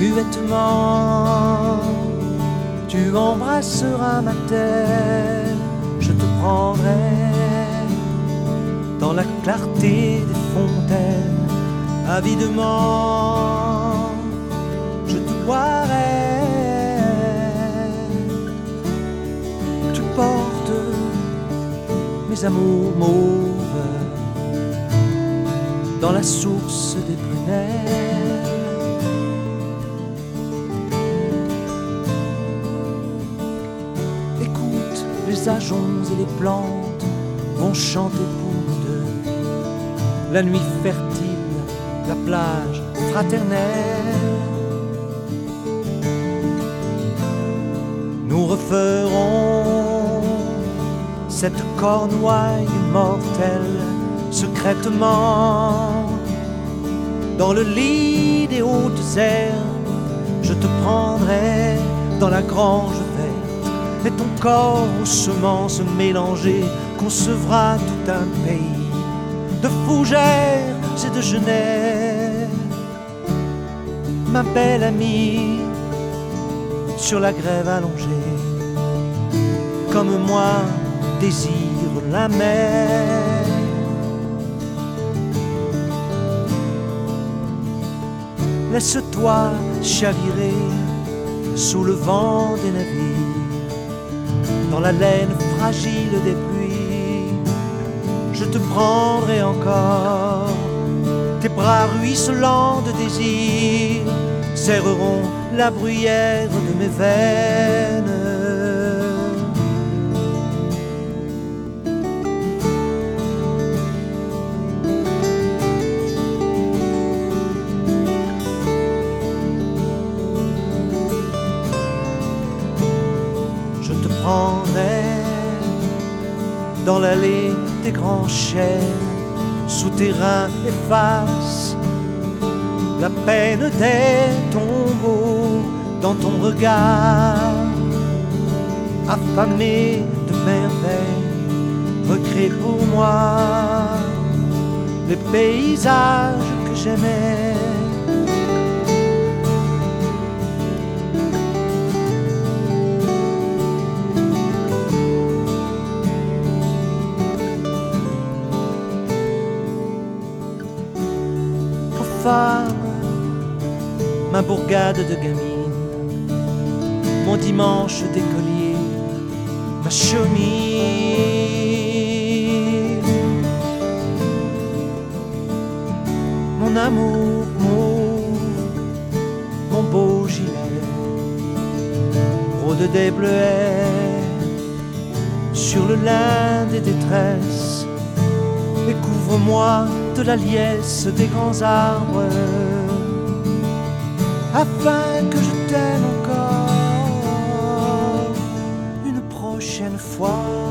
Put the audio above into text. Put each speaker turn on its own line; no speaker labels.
muettement, tu embrasseras ma terre, je te prendrai dans la clarté des fontaines, avidement, je te boirai. Tu portes mes amours mauves dans la source des prunelles. Écoute, les ajoncs et les plantes vont chanter pour nous deux. La nuit fertile, la plage fraternelle. Nous referons cette cornouaille mortelle secrètement dans le lit des hautes herbes. Je te prendrai dans la grange verte et ton corps aux semences mélangées concevra tout un pays de fougères et de genêts. Ma belle amie, sur la grève allongée, comme moi désire la mer. Laisse-toi chavirer sous le vent des navires, dans la laine fragile des pluies. Je te prendrai encore, tes bras ruisselants de désir serreront la bruyère de mes veines. Je te prendrai dans l'allée des grands chênes, souterrains efface la peine des tombeaux dans ton regard, affamé de merveilles, recrée pour moi les paysages que j'aimais. Ma bourgade de gamine, mon dimanche d'écolier, ma chemise, mon amour mauve, mon beau gilet, rôde des bleuets sur le lin des détresses, et couvre-moi de la liesse des grands arbres, afin que je t'aime encore une prochaine fois.